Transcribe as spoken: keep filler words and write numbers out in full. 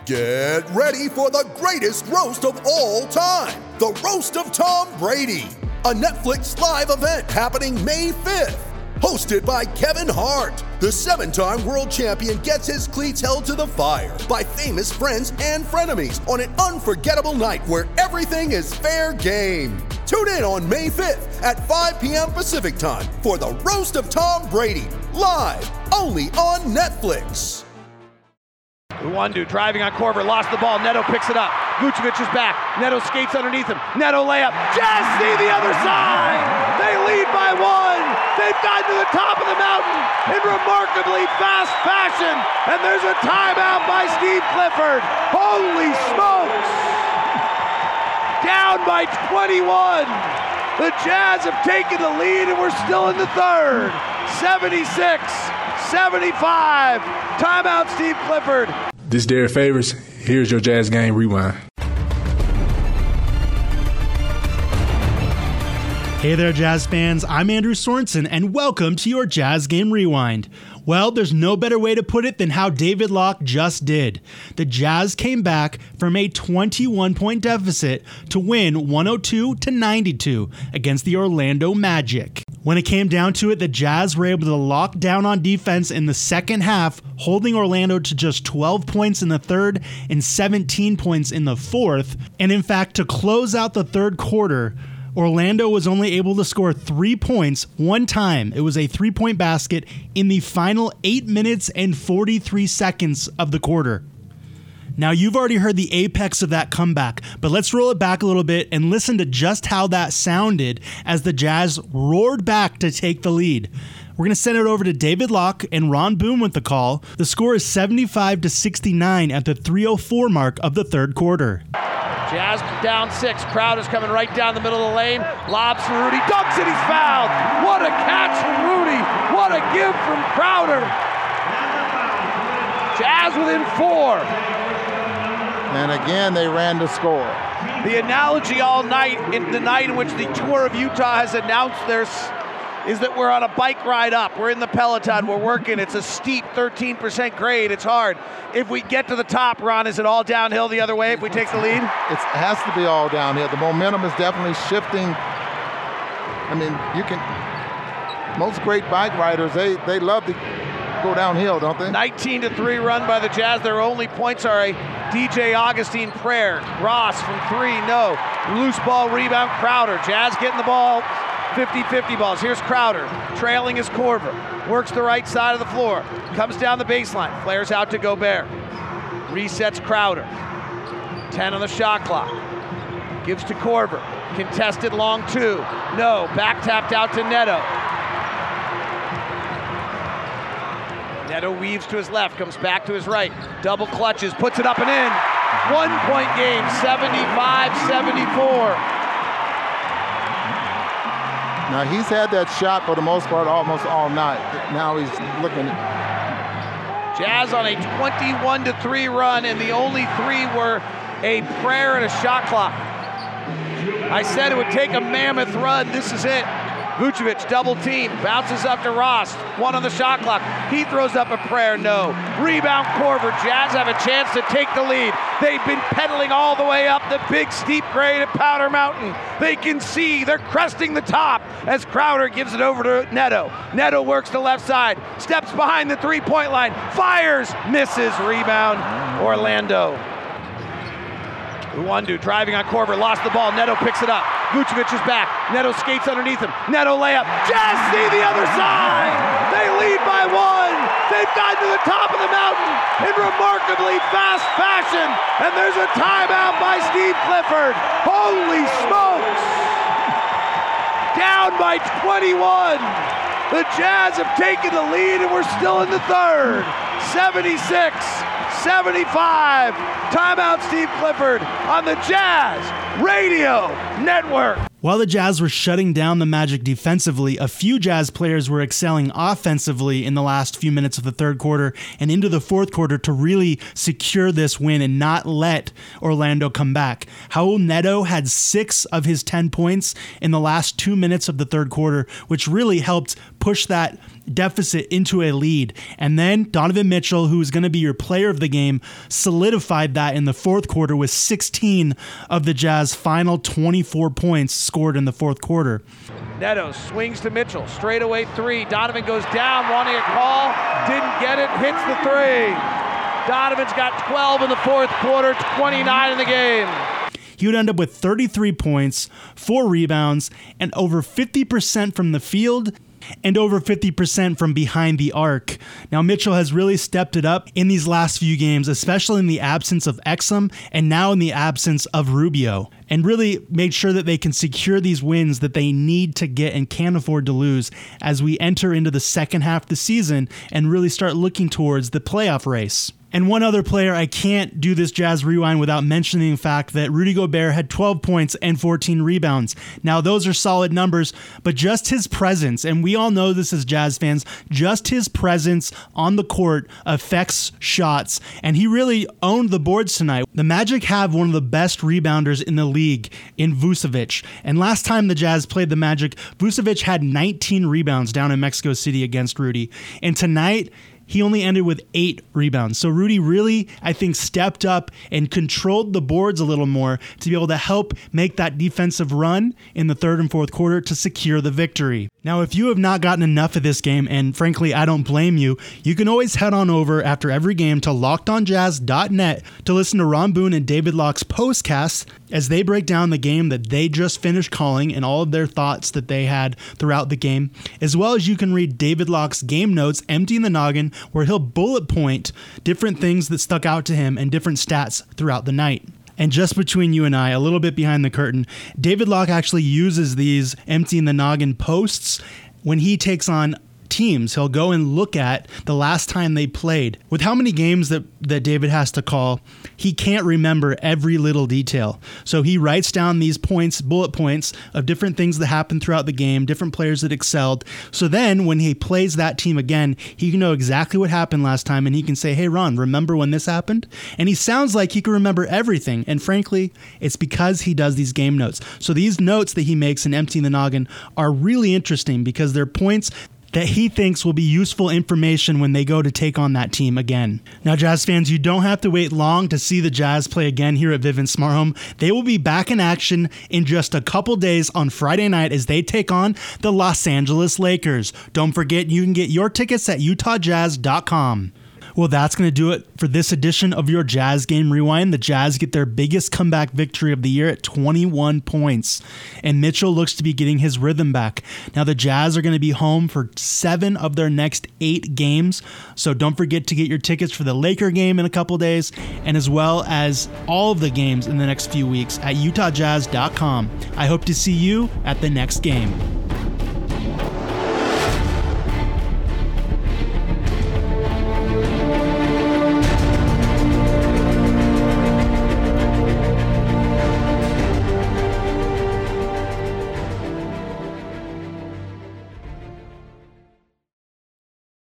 Get ready for the greatest roast of all time, the Roast of Tom Brady, a Netflix live event happening May fifth. Hosted by Kevin Hart, the seven-time world champion gets his cleats held to the fire by famous friends and frenemies on an unforgettable night where everything is fair game. Tune in on May fifth at five p.m. Pacific time for the Roast of Tom Brady, live only on Netflix. Uwandu driving on Korver, lost the ball. Neto picks it up. Vucevic is back. Neto skates underneath him. Neto layup. Jazz see the other side. They lead by one. They've gotten to the top of the mountain in remarkably fast fashion. And there's a timeout by Steve Clifford. Holy smokes. Down by twenty-one. The Jazz have taken the lead and we're still in the third. seventy-six seventy-five. Timeout, Steve Clifford. This is Derek Favors. Here's your Jazz Game Rewind. Hey there, Jazz fans. I'm Andrew Sorensen, and welcome to your Jazz Game Rewind. Well, there's no better way to put it than how David Locke just did. The Jazz came back from a twenty-one point deficit to win one oh two to ninety-two against the Orlando Magic. When it came down to it, the Jazz were able to lock down on defense in the second half, holding Orlando to just twelve points in the third and seventeen points in the fourth. And in fact, to close out the third quarter, Orlando was only able to score three points one time. It was a three-point basket in the final eight minutes and forty-three seconds of the quarter. Now, you've already heard the apex of that comeback, but let's roll it back a little bit and listen to just how that sounded as the Jazz roared back to take the lead. We're going to send it over to David Locke and Ron Boone with the call. The score is seventy-five to sixty-nine at the three oh four mark of the third quarter. Jazz down six. Crowder's coming right down the middle of the lane. Lobs from Rudy. Dunks it. He's fouled. What a catch from Rudy. What a give from Crowder. Jazz within four. And again, they ran the score. The analogy all night, in the night in which the Tour of Utah has announced theirs, is that we're on a bike ride up. We're in the Peloton. We're working. It's a steep thirteen percent grade. It's hard. If we get to the top, Ron, is it all downhill the other way if we take the lead? It's, it has to be all downhill. The momentum is definitely shifting. I mean, you can, most great bike riders, they, they love to go downhill, don't they? nineteen to three run by the Jazz. Their only points are a D J Augustine prayer. Ross from three, no. Loose ball rebound, Crowder. Jazz getting the ball. fifty-fifty balls. Here's Crowder, trailing his Korver. Works the right side of the floor. Comes down the baseline. Flares out to Gobert. Resets Crowder. ten on the shot clock. Gives to Korver. Contested long two. No. Back tapped out to Neto. Neto weaves to his left. Comes back to his right. Double clutches. Puts it up and in. One point game. seventy-five seventy-four. Now, he's had that shot for the most part almost all night. Now he's looking. Jazz on a twenty-one to three run, and the only three were a prayer and a shot clock. I said it would take a mammoth run. This is it. Vucevic double team, bounces up to Ross. One on the shot clock. He throws up a prayer, no. Rebound Korver. Jazz have a chance to take the lead. They've been pedaling all the way up the big steep grade at Powder Mountain. They can see they're cresting the top as Crowder gives it over to Neto. Neto works the left side, steps behind the three-point line, fires, misses, rebound, Orlando. Uwandu driving on Korver, lost the ball. Neto picks it up. Vucevic is back. Neto skates underneath him. Neto layup. Jazz see the other side. They lead by one. They've gotten to the top of the mountain in remarkably fast fashion. And there's a timeout by Steve Clifford. Holy smokes. Down by twenty-one. The Jazz have taken the lead and we're still in the third. seventy-six seventy-five. Timeout, Steve Clifford on the Jazz Radio Network. While the Jazz were shutting down the Magic defensively, a few Jazz players were excelling offensively in the last few minutes of the third quarter and into the fourth quarter to really secure this win and not let Orlando come back. Raul Neto had six of his ten points in the last two minutes of the third quarter, which really helped push that deficit into a lead. And then Donovan Mitchell, who is going to be your player of the game, solidified that in the fourth quarter with sixteen of the Jazz final twenty-four points scored in the fourth quarter. Neto swings to Mitchell, straightaway three. Donovan goes down, wanting a call, didn't get it, hits the three. Donovan's got twelve in the fourth quarter, twenty-nine in the game. He would end up with thirty-three points, four rebounds, and over fifty percent from the field and over fifty percent from behind the arc. Now, Mitchell has really stepped it up in these last few games, especially in the absence of Exum and now in the absence of Rubio, and really made sure that they can secure these wins that they need to get and can't afford to lose as we enter into the second half of the season and really start looking towards the playoff race. And one other player, I can't do this Jazz Rewind without mentioning the fact that Rudy Gobert had twelve points and fourteen rebounds. Now, those are solid numbers, but just his presence, and we all know this as Jazz fans, just his presence on the court affects shots, and he really owned the boards tonight. The Magic have one of the best rebounders in the league in Vucevic, and last time the Jazz played the Magic, Vucevic had nineteen rebounds down in Mexico City against Rudy, and tonight, he only ended with eight rebounds. So Rudy really, I think, stepped up and controlled the boards a little more to be able to help make that defensive run in the third and fourth quarter to secure the victory. Now, if you have not gotten enough of this game, and frankly, I don't blame you, you can always head on over after every game to locked on jazz dot net to listen to Ron Boone and David Locke's postcasts as they break down the game that they just finished calling and all of their thoughts that they had throughout the game, as well as you can read David Locke's game notes, Emptying the Noggin, where he'll bullet point different things that stuck out to him and different stats throughout the night. And just between you and I, a little bit behind the curtain, David Locke actually uses these Emptying the Noggin posts when he takes on teams. He'll go and look at the last time they played. With how many games that, that David has to call, he can't remember every little detail. So he writes down these points, bullet points of different things that happened throughout the game, different players that excelled. So then when he plays that team again, he can know exactly what happened last time and he can say, hey, Ron, remember when this happened? And he sounds like he can remember everything. And frankly, it's because he does these game notes. So these notes that he makes in Emptying the Noggin are really interesting because they're points that he thinks will be useful information when they go to take on that team again. Now, Jazz fans, you don't have to wait long to see the Jazz play again here at Vivint Smart Home. They will be back in action in just a couple days on Friday night as they take on the Los Angeles Lakers. Don't forget, you can get your tickets at utah jazz dot com. Well, that's going to do it for this edition of your Jazz Game Rewind. The Jazz get their biggest comeback victory of the year at twenty-one points, and Mitchell looks to be getting his rhythm back. Now, the Jazz are going to be home for seven of their next eight games, so don't forget to get your tickets for the Laker game in a couple days, and as well as all of the games in the next few weeks at utah jazz dot com. I hope to see you at the next game.